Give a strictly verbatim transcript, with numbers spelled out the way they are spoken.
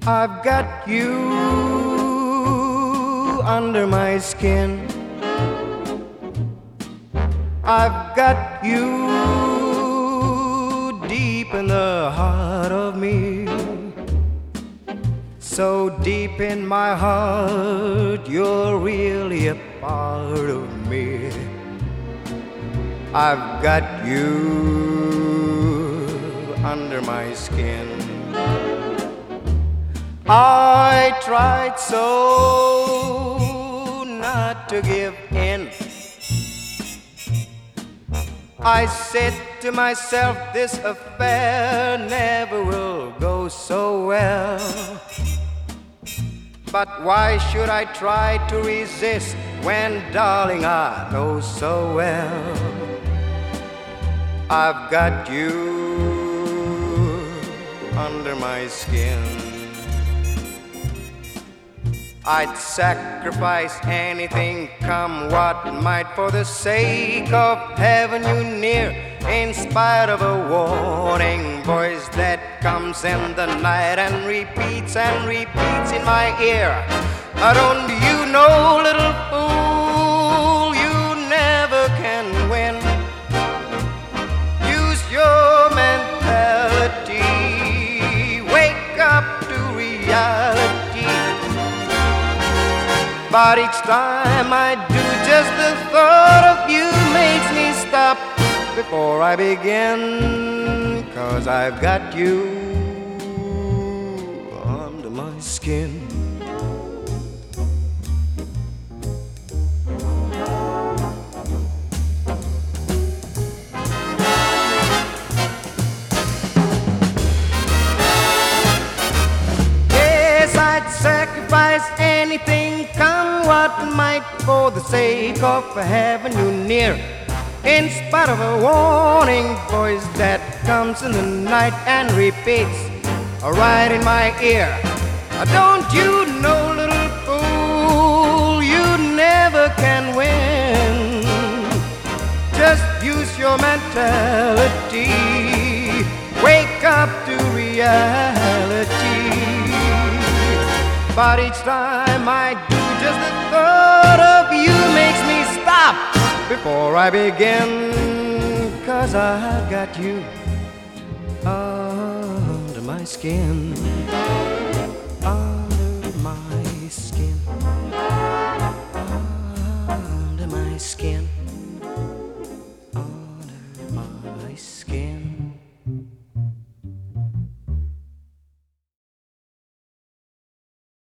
I've got you under my skin. I've got you deep in the heart of me. So deep in my heart, you're really a part of me. I've got you under my skin. I tried so not to give in. I said to myself, this affair never will go so well. But why should I try to resist when, darling, I know so well I've got you under my skin. I'd sacrifice anything, come what might, for the sake of having you near, in spite of a warning voice that comes in the night and repeats and repeats in my ear. Uh, Don't you know, little fool, you never can win. Use your mentality, wake up to reality. But each time I do, just the thought of you makes me stop before I begin, 'cause I've got you under my skin. Yes, I'd sacrifice anything, come what might, for the sake of having you near, in spite of a warning voice that comes in the night and repeats right in my ear. Don't you know, little fool, you never can win. Just use your mentality, wake up to reality. But each time I do, just the thought of you makes me stop before I begin, 'cause I got you under my skin.